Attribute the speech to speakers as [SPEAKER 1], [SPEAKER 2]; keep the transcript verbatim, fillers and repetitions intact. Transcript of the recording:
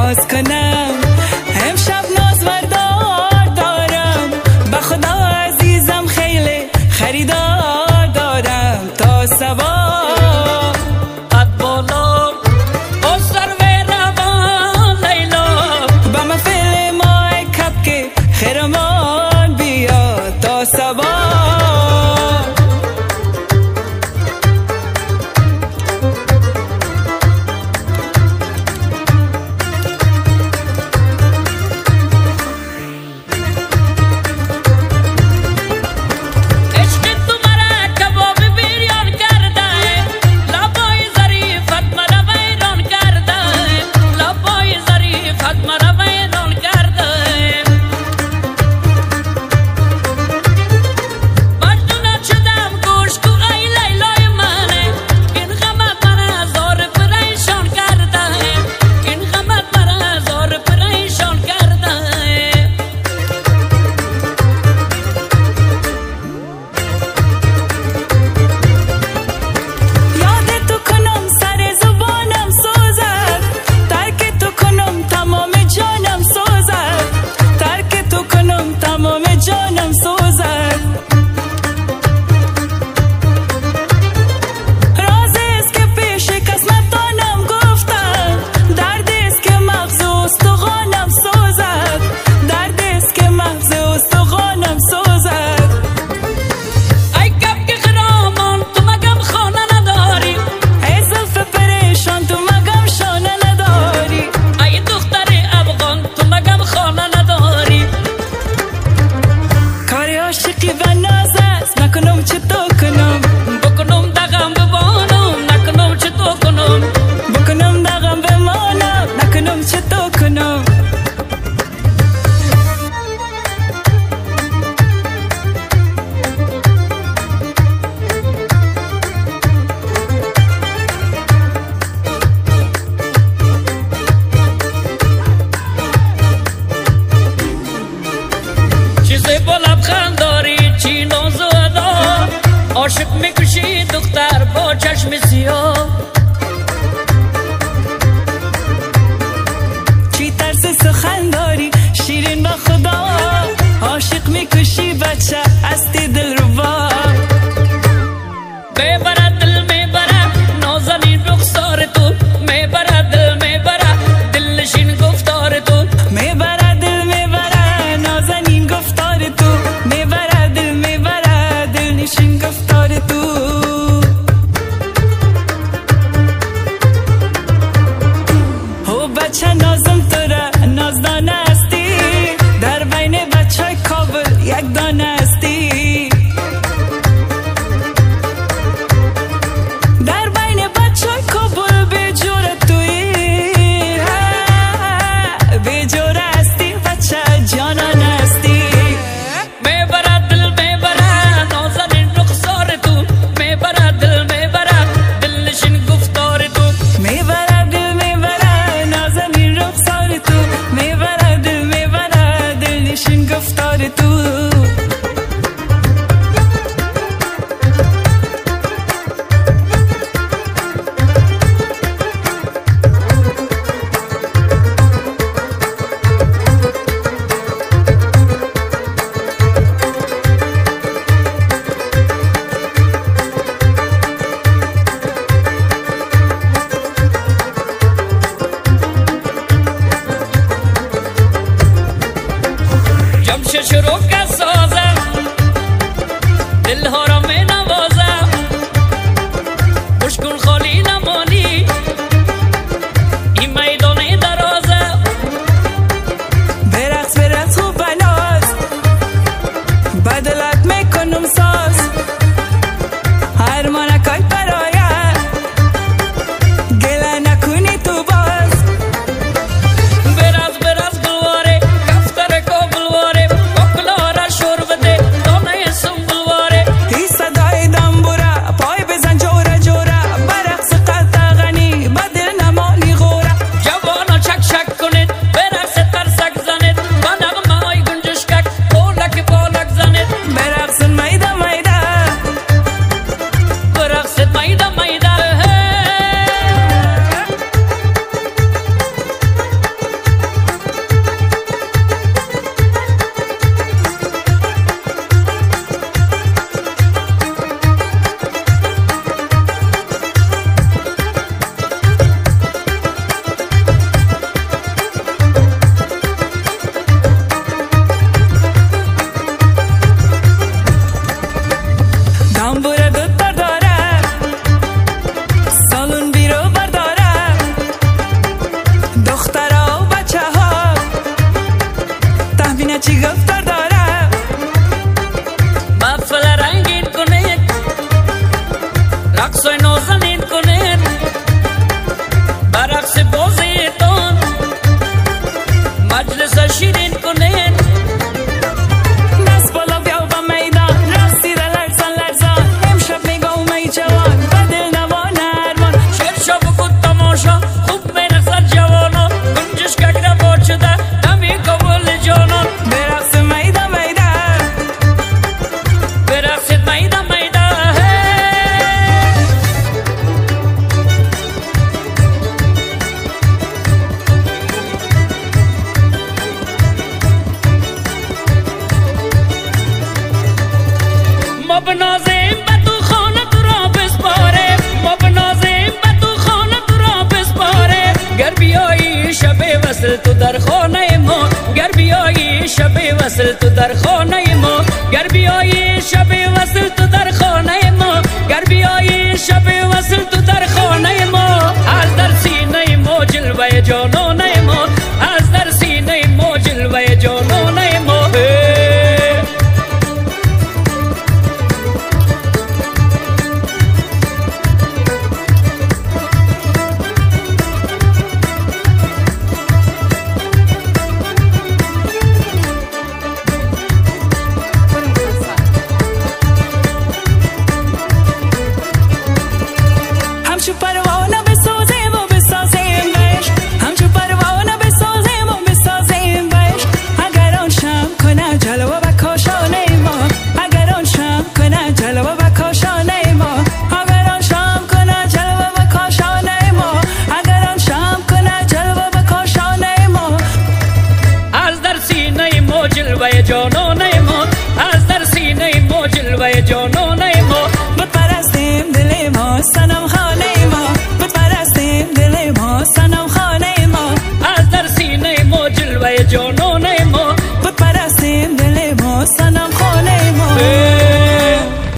[SPEAKER 1] ناز کنم. امشب ناز بردار دارم، به خدا عزیزم خیلی خریدار دارم. تا صبح
[SPEAKER 2] قد بالا با سرو روان لیلا،
[SPEAKER 1] به محفل ما کپک خیرمان بیا. تا صبح
[SPEAKER 2] عاشق میکشی دختر با چشم سیاه،
[SPEAKER 1] چی ترس سخن داری شیرین با خدا. عاشق میکشی بچه هستی دل ربا.
[SPEAKER 2] میبره دل میبره نازنین رخسار تو، میبره دل میبره دل نشین گفتار تو،
[SPEAKER 1] میبره دل میبره نازنین گفتار تو، میبره دل میبره دل نشین گفتار تو. او بچه نازم تو را نازدانه هستی، در بین بچه های کابل یک دانه هستی. در بین بچه های کابل به جور توی، به جور هستی بچه جانان هستی.
[SPEAKER 2] میبره دل میبره نازنین رخسار تو، میبره دل میبره دل نشین گفتار تو،
[SPEAKER 1] میبره دل میبره نازنین رخسار تو، میبره دل میبره دل نشین گفتار تو.
[SPEAKER 2] جمشه شروع که سازم دل ها را می نوازم، خوش کن خالی نمانی این میدان درازم.
[SPEAKER 1] برقص برقص خوب بناز بدلت میکنم ساز، هر مانکای برایت گله نکنی تو باز.
[SPEAKER 2] برقص برقص گلواره کفتر کابلواره بکلارش وصل تو در خانه ما، گر بیایی شب وصل تو در خانه ما، گر بیایی شب وصل تو در خانه ما، گر بیایی شب وصل تو در خانه ما، از در سینه ما جلوه جانان